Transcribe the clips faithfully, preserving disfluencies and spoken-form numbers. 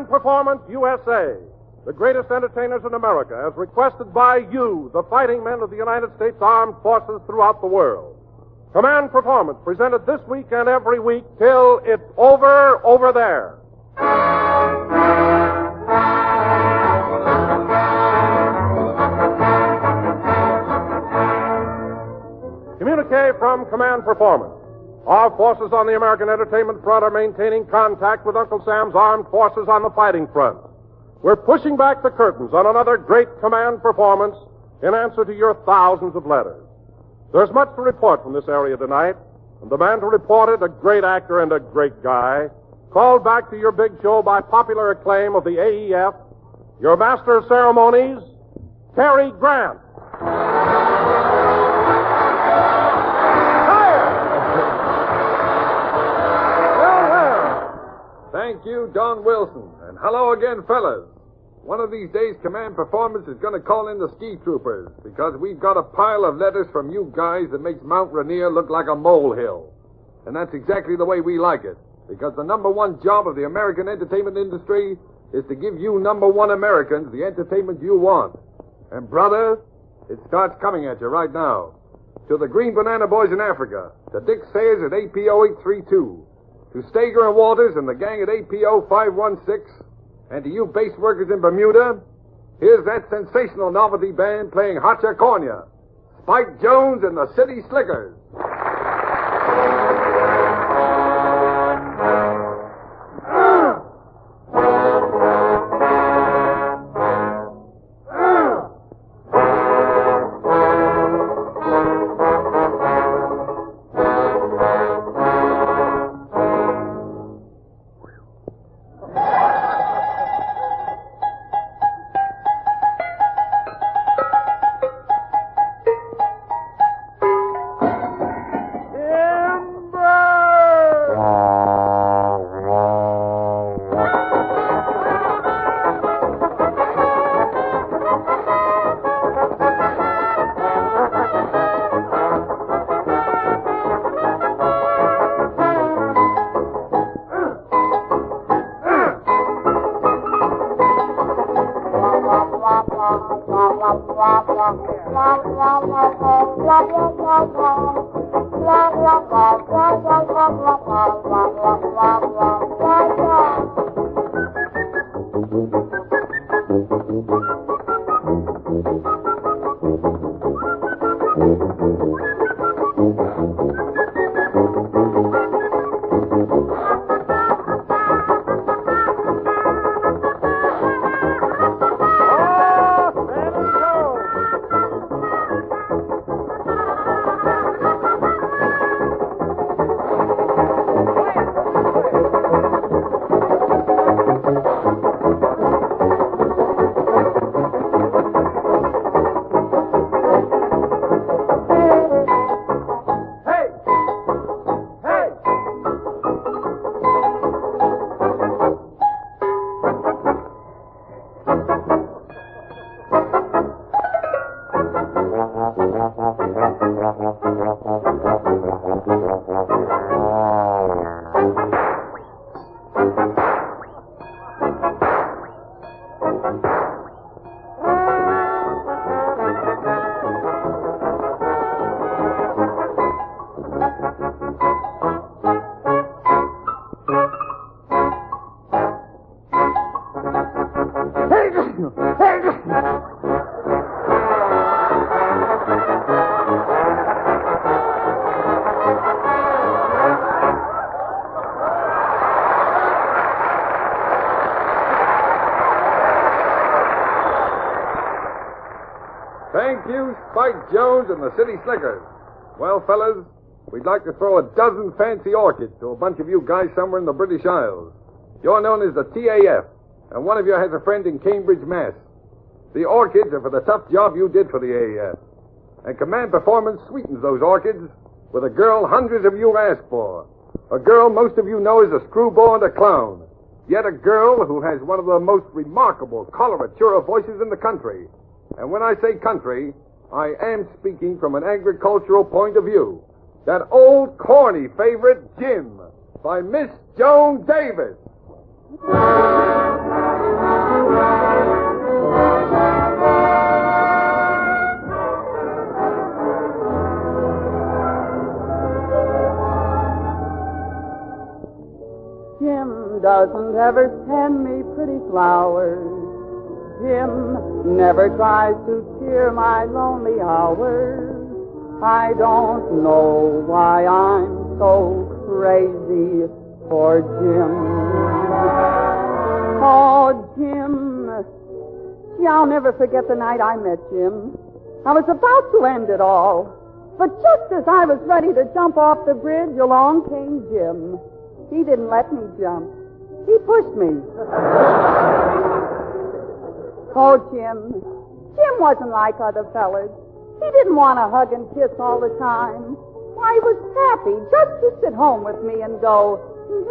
Performance U S A, the greatest entertainers in America, as requested by you, the fighting men of the United States Armed Forces throughout the world. Command Performance, presented this week and every week till it's over, over there. Communique from Command Performance. Our forces on the American entertainment front are maintaining contact with Uncle Sam's armed forces on the fighting front. We're pushing back the curtains on another great Command Performance in answer to your thousands of letters. There's much to report from this area tonight, and the man to report it, a great actor and a great guy, called back to your big show by popular acclaim of the A E F, your master of ceremonies, Cary Grant. Thank you, Don Wilson. And hello again, fellas. One of these days, Command Performance is going to call in the ski troopers because we've got a pile of letters from you guys that makes Mount Rainier look like a molehill. And that's exactly the way we like it, because the number one job of the American entertainment industry is to give you number one Americans the entertainment you want. And, brother, it starts coming at you right now. To the Green Banana Boys in Africa, to Dick Sayers at A P O eight three two, to Stager and Walters and the gang at A P O five one six, and to you base workers in Bermuda, here's that sensational novelty band playing Hacha Cornia, Spike Jones and the City Slickers. Thank you, Spike Jones and the City Slickers. Well, fellas, we'd like to throw a dozen fancy orchids to a bunch of you guys somewhere in the British Isles. You're known as the T A F, and one of you has a friend in Cambridge, Mass. The orchids are for the tough job you did for the A A F. And Command Performance sweetens those orchids with a girl hundreds of you ask for. A girl most of you know is a screwball and a clown. Yet a girl who has one of the most remarkable coloratura voices in the country. And when I say country, I am speaking from an agricultural point of view. That old corny favorite, Jim, by Miss Joan Davis. Jim doesn't ever send me pretty flowers. Jim never tries to cheer my lonely hours. I don't know why I'm so crazy for Jim. Oh, Jim. Gee, I'll never forget the night I met Jim. I was about to end it all. But just as I was ready to jump off the bridge, along came Jim. He didn't let me jump. He pushed me. Oh, Jim. Jim wasn't like other fellas. He didn't want to hug and kiss all the time. Why, he was happy just to sit home with me and go...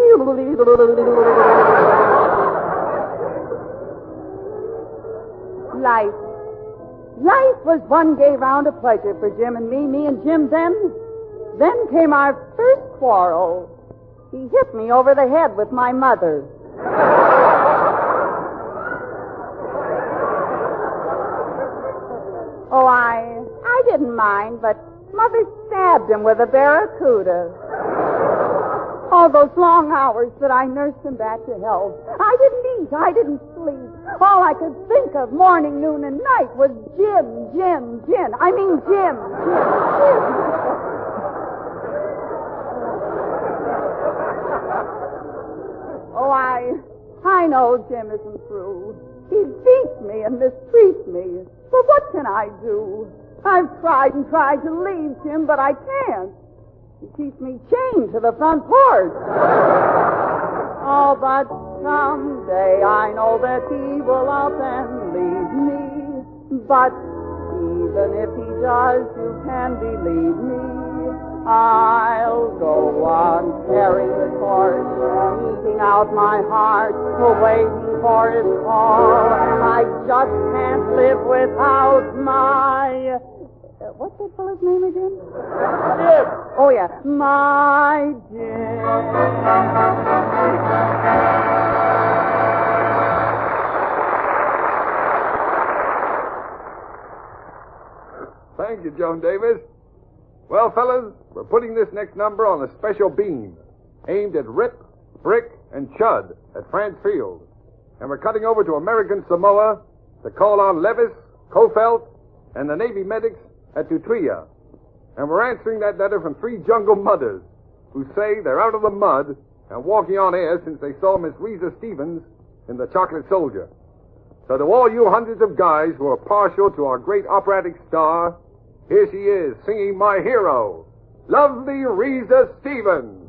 Life. Life was one gay round of pleasure for Jim and me, me and Jim then. Then came our first quarrel. He hit me over the head with my mother. Oh, I I didn't mind, but Mother stabbed him with a barracuda. All those long hours that I nursed him back to health. I didn't eat. I didn't sleep. All I could think of morning, noon, and night was Jim, Jim, Jim. I mean Jim, Jim, Jim. Oh, I, I know Jim isn't through. He beats me and mistreats me. But what can I do? I've tried and tried to leave Jim, but I can't. He keeps me chained to the front porch. Oh, but someday I know that he will up and leave me. But even if he does, you can believe me. I'll go on carrying the torch, eating out my heart, waiting for his call. I just can't live without my... Uh, what's that fellow's name again? Jim. Oh, yeah. My Jim. Thank you, Joan Davis. Well, fellas, we're putting this next number on a special beam aimed at Rip, Brick, and Chud at France Field. And we're cutting over to American Samoa to call on Levis, Kofelt, and the Navy medics at Tutuila. And we're answering that letter from three jungle mothers who say they're out of the mud and walking on air since they saw Miss Reza Stevens in The Chocolate Soldier. So to all you hundreds of guys who are partial to our great operatic star, here she is, singing my hero, lovely Reza Stevens.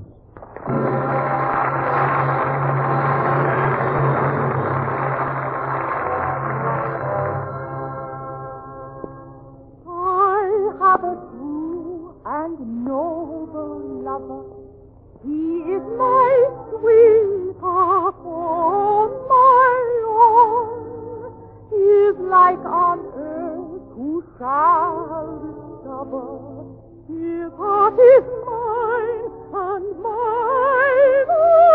I have a true and noble lover. He is my sweetheart, oh, my own. He is like on earth who shall discover. His heart is mine and mine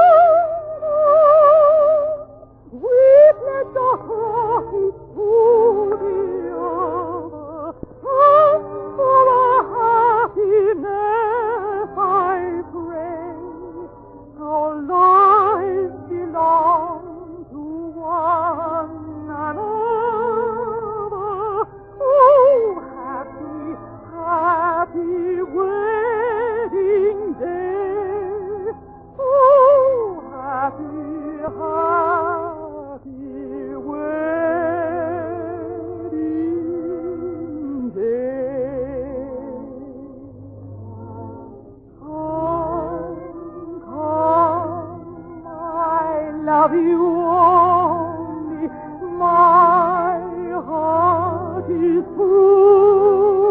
alone. We've let the heart to the other. And for our happiness I pray. Our lives belong to one another. Oh, happy, happy wedding day. Oh, happy, happy wedding day. Come, come, I love you only. My heart is full.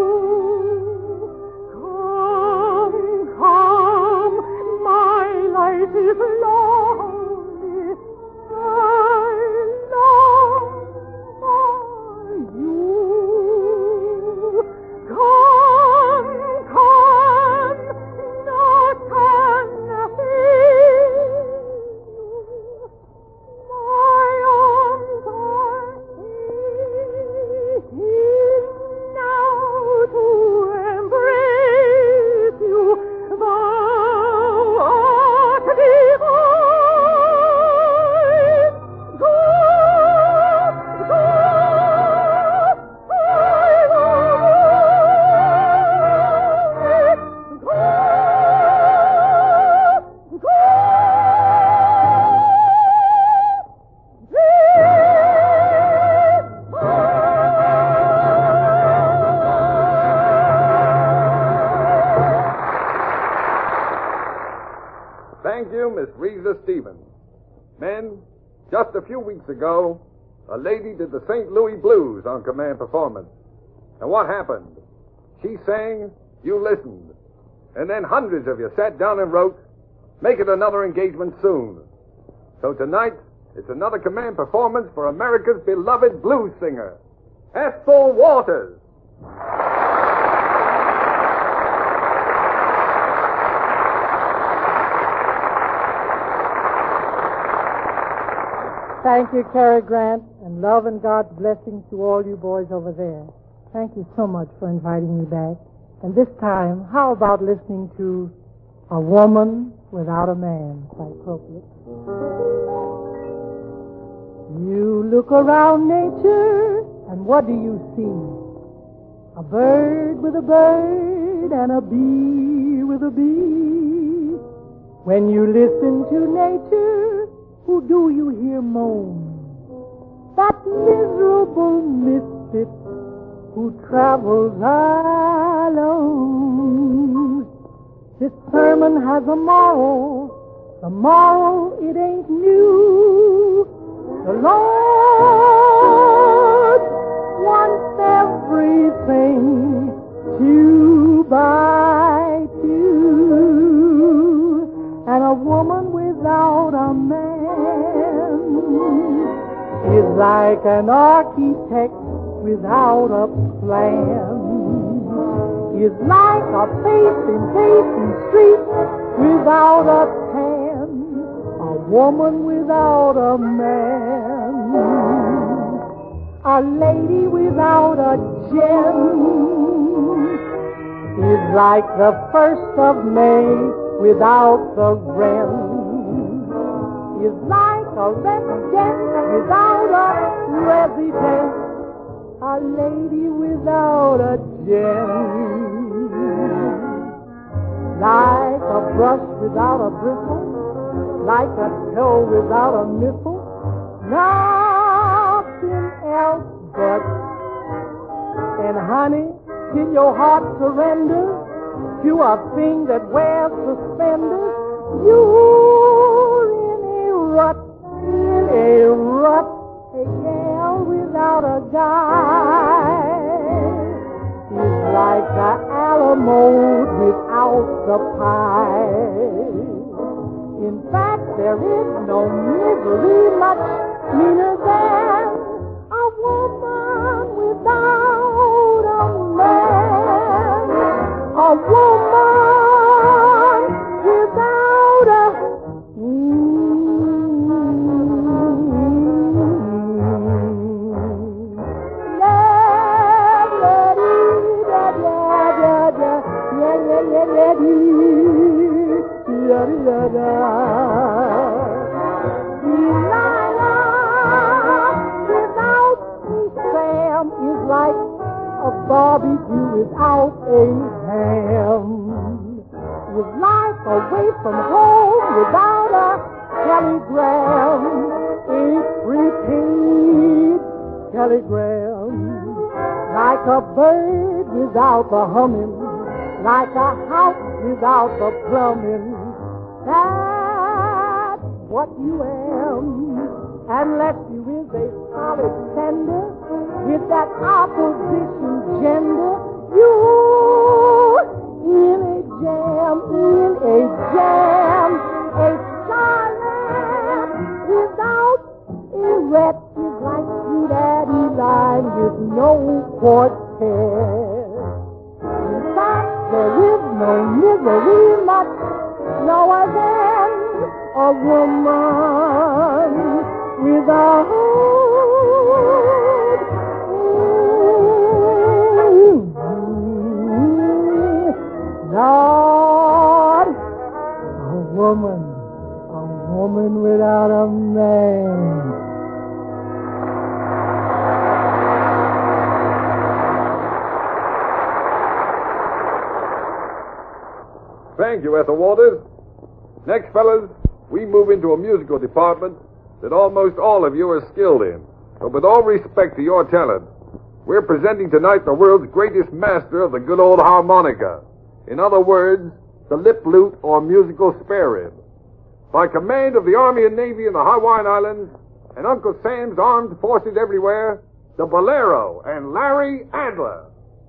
Come, come, my life is lonely. I long for you. Come, come, not can nothing. you, Miss Reza Stevens. Men, just a few weeks ago, a lady did the Saint Louis Blues on Command Performance. And what happened? She sang, you listened. And then hundreds of you sat down and wrote, make it another engagement soon. So tonight, it's another Command Performance for America's beloved blues singer, Ethel Waters. Thank you, Cary Grant, and love and God's blessings to all you boys over there. Thank you so much for inviting me back. And this time, how about listening to A Woman Without a Man? Quite appropriate. You look around nature, and what do you see? A bird with a bird and a bee with a bee. When you listen to nature, who do you hear moan? That miserable misfit who travels alone. This sermon has a moral. The moral, it ain't new. The Lord wants everything two by two. And a woman without a man is like an architect without a plan, is like a face-in-face street without a tan, a woman without a man, a lady without a gem, is like the first of May without the wren, is like a resident without a resident, a lady without a gem, like a brush without a bristle, like a toe without a missile, nothing else but. And honey, till your heart surrenders to a thing that wears suspenders, you're in a rut, in a rut, a gal without a guy is like the Alamo without the pie. In fact, there is no misery much meaner than a woman without a man, a woman without a barbecue without a ham, is like away from home without a telegram, a prepaid telegram, like a bird without the humming, like a house without the plumbing. That's what you am, unless you is a solid tender with that opposition gender. You in a jam, in a jam, a silent without a ret is like you daddy line with no quartet. In fact, there is no misery much lower than a woman without Lord, a woman, a woman without a man. Thank you, Ethel Waters. Next, fellas, we move into a musical department that almost all of you are skilled in. But with all respect to your talent, we're presenting tonight the world's greatest master of the good old harmonica. In other words, the lip lute or musical spare rib. by command of the Army and Navy in the Hawaiian Islands and Uncle Sam's armed forces everywhere, the Bolero and Larry Adler.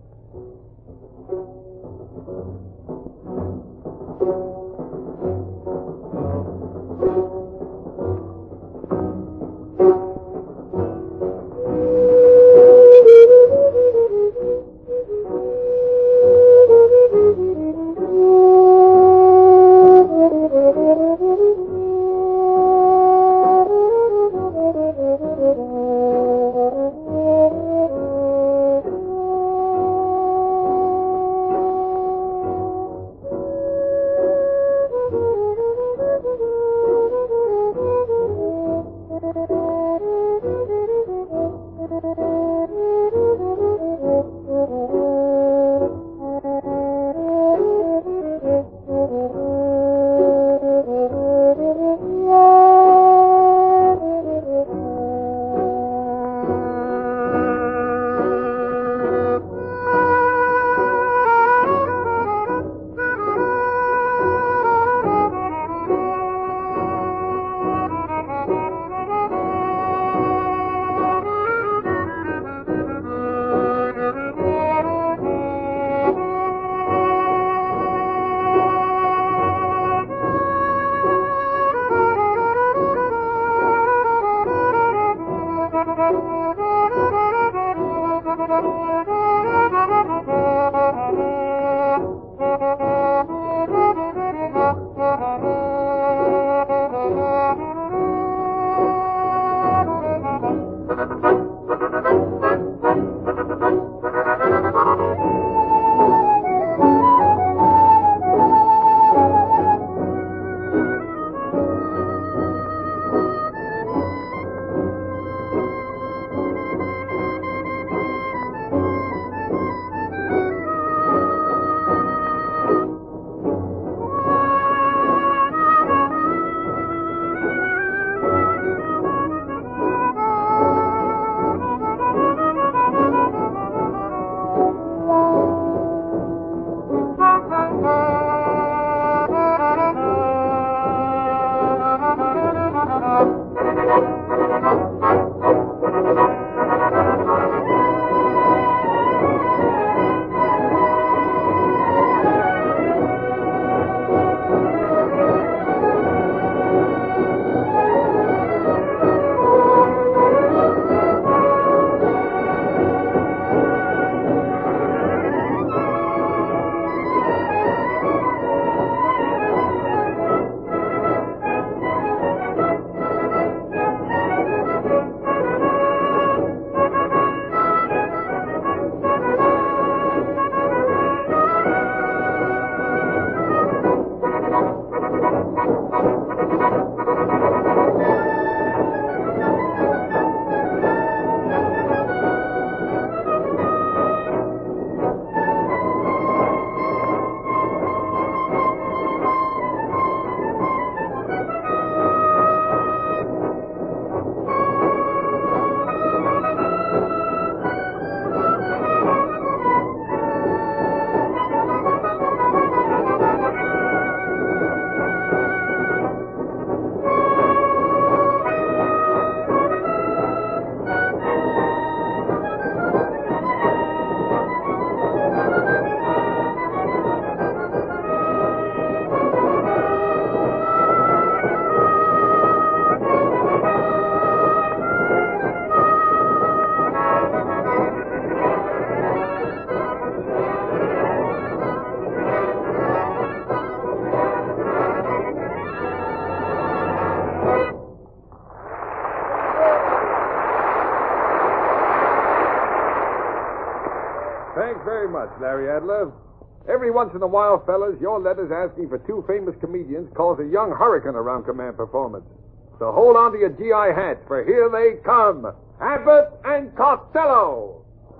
Thanks very much, Larry Adler. Every once in a while, fellas, your letters asking for two famous comedians cause a young hurricane around Command Performance. So hold on to your G I hats, for here they come. Abbott and Costello.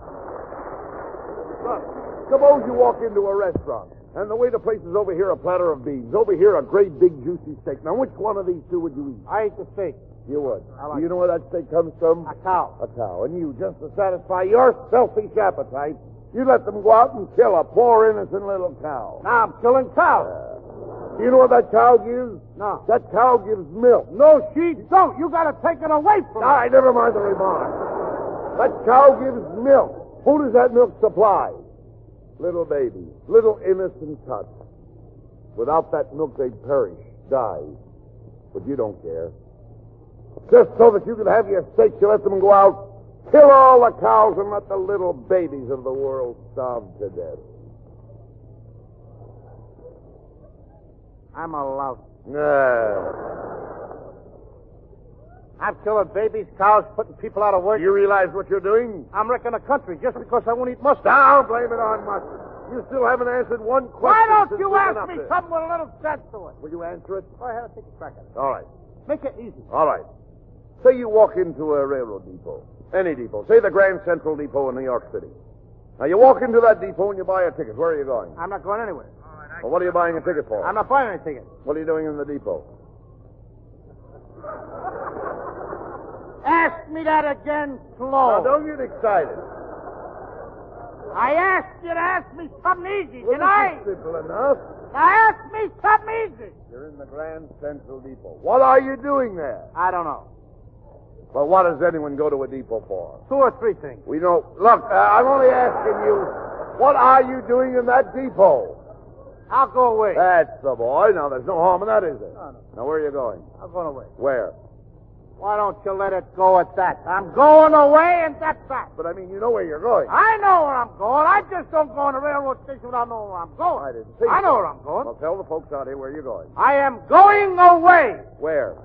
Look, suppose you walk into a restaurant, and the waiter places over here a platter of beans, over here a great big juicy steak. Now, which one of these two would you eat? I eat the steak. You would. I like Do you know where that steak comes from? A cow. A cow. And you, just to satisfy your selfish appetite, you let them go out and kill a poor innocent little cow. Now I'm killing cows. Uh, Do you know what that cow gives? No. That cow gives milk. No, she don't. You gotta take it away from All right, never mind the remark. That cow gives milk. Who does that milk supply? Little babies. Little innocent tots. Without that milk, they'd perish, die. But you don't care. Just so that you can have your steak, you let them go out, kill all the cows, and let the little babies of the world starve to death. I'm a lout. Nah. I'm killing babies, cows, putting people out of work. You realize what you're doing? I'm wrecking the country just because I won't eat mustard. Don't blame it on mustard. You still haven't answered one question. Why don't since you we've ask been up me there. something with a little sense to it? Will you answer it? Go ahead, take a crack at it. All right. Make it easy. All right. Say you walk into a railroad depot. Any depot. Say the Grand Central Depot in New York City. Now, you walk into that depot and you buy a ticket. Where are you going? I'm not going anywhere. Well, what are you buying a ticket for? I'm not buying any ticket. What are you doing in the depot? Ask me that again Now, slow. don't get excited. I asked you to ask me something easy, Well, didn't I? this is simple enough. Now ask me something easy. You're in the Grand Central Depot. What are you doing there? I don't know. Well, what does anyone go to a depot for? Two or three things. We don't... Look, uh, I'm only asking you, what are you doing in that depot? I'll go away. That's the boy. Now, there's no harm in that, is there? No, no. Now, where are you going? I'm going away. Where? Why don't you let it go at that? I'm going away, and that's that. But, I mean, you know where you're going. I know where I'm going. I just don't go on the railroad station without knowing where I'm going. I didn't see I know so. where I'm going. Well, tell the folks out here where you're going. I am going away. Where?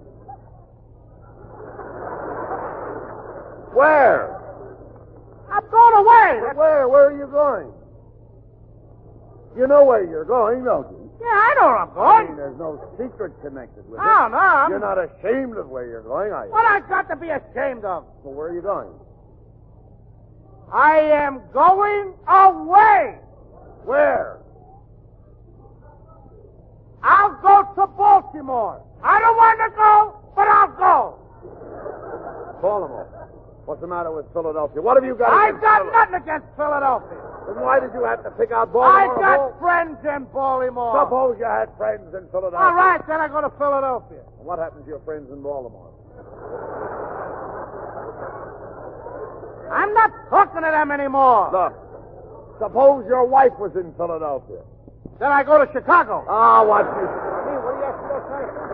Where? I'm going away. But where? Where are you going? You know where you're going, don't you? Yeah, I know where I'm I mean, going. there's no secret connected with No, it. no. I'm... You're not ashamed of where you're going, are you? What I got to be ashamed of? Well, where are you going? I am going away. Where? I'll go to Baltimore. I don't want to go, but I'll go. Baltimore. What's the matter with Philadelphia? What have you got I against got Philadelphia? nothing against Philadelphia. Then why did you have to pick out I Baltimore? got of all- friends in Baltimore. Suppose you had friends in Philadelphia. All right, then I go to Philadelphia. What happened to your friends in Baltimore? I'm not talking to them anymore. Look, suppose your wife was in Philadelphia. Then I go to Chicago. Ah, what you... Hey, what do you ask me those kind of things?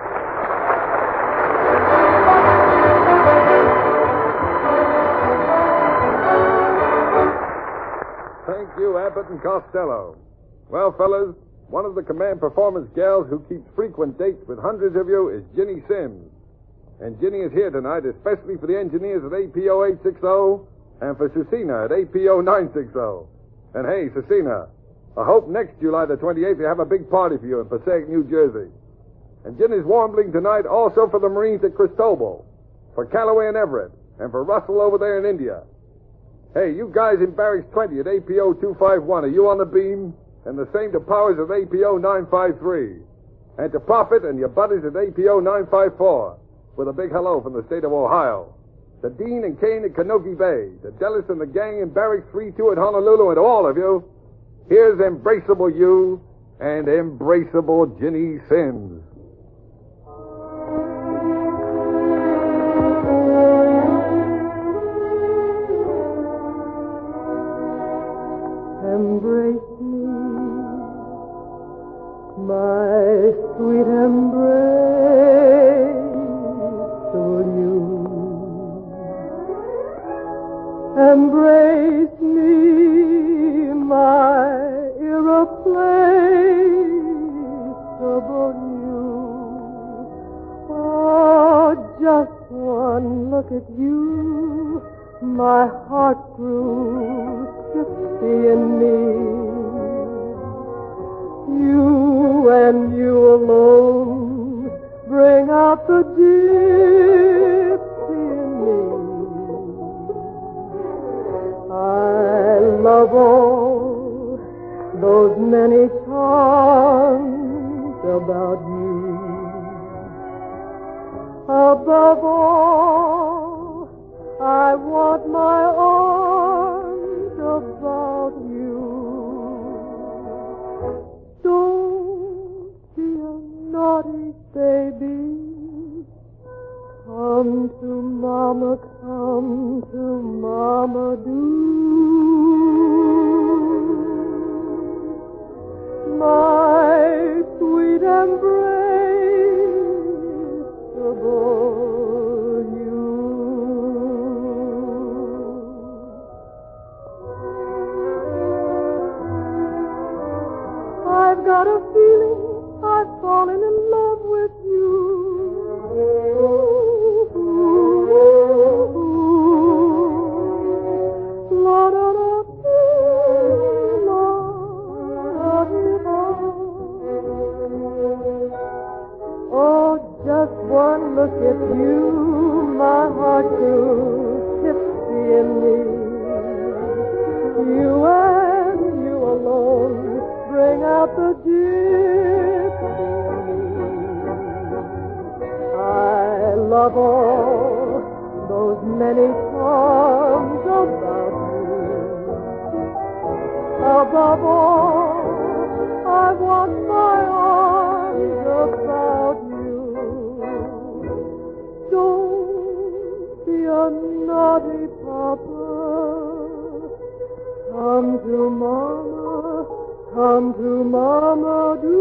Thank you, Abbott and Costello. Well, fellas, one of the command performance gals who keeps frequent dates with hundreds of you is Ginny Sims. And Ginny is here tonight especially for the engineers at A P O eight sixty and for Cecina at A P O nine sixty. And hey, Cecina, I hope next July the twenty-eighth they have a big party for you in Passaic, New Jersey. And Ginny's warbling tonight also for the Marines at Cristobal, for Callaway and Everett, and for Russell over there in India. Hey, you guys in Barracks twenty at A P O two fifty-one, are you on the beam? And the same to Powers at A P O nine fifty-three. And to Prophet and your buddies at A P O nine fifty-four, with a big hello from the state of Ohio. To Dean and Kane at Kanoki Bay, to Dennis and the gang in Barracks three two at Honolulu, and to all of you, here's embraceable you and embraceable Ginny Sims. Embrace me, my sweet embrace, will you? Embrace me, my irreplaceable you. Oh, just one look at you, my heart grew gypsy in me. You and you alone bring out the gypsy in me. I love all those many charms about you. Above all, I want my arms about you. Don't Come to Mama, come to Mama, do. My sweet embrace above you. I've got a feeling I've fallen in love with you. La da da, la da da. Oh, just one look at you, my heart grew tipsy in me. You and you alone bring out the gypsy. I love all those many charms about you. Above all, I want my arms about you. Don't be a naughty papa. Come to Mama, come to Mama, do.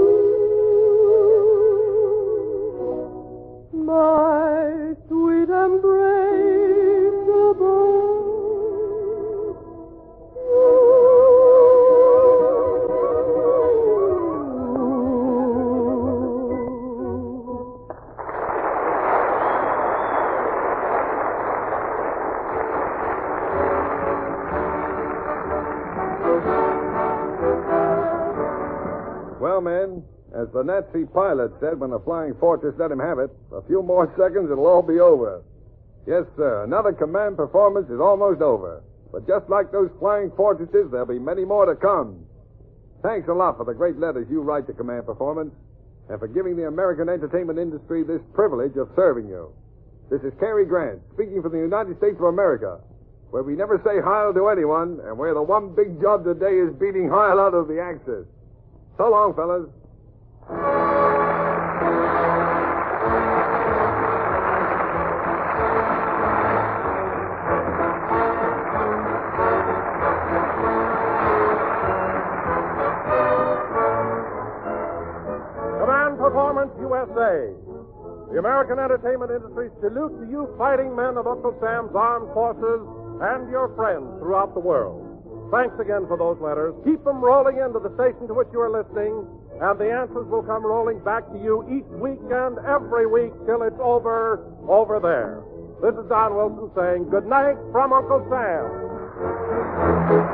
My sweet embrace above Well, men, as the Nazi pilot said when the Flying Fortress let him have it, a few more seconds it'll all be over. Yes, sir, another command performance is almost over. But just like those Flying Fortresses, there'll be many more to come. Thanks a lot for the great letters you write to Command Performance and for giving the American entertainment industry this privilege of serving you. This is Cary Grant, speaking for the United States of America, where we never say Heil to anyone and where the one big job today is beating Heil out of the Axis. So long, fellas. Command Performance U S A. The American entertainment industry salutes to you fighting men of Uncle Sam's armed forces and your friends throughout the world. Thanks again for those letters. Keep them rolling into the station to which you are listening, and the answers will come rolling back to you each week and every week till it's over, over there. This is Don Wilson saying good night from Uncle Sam.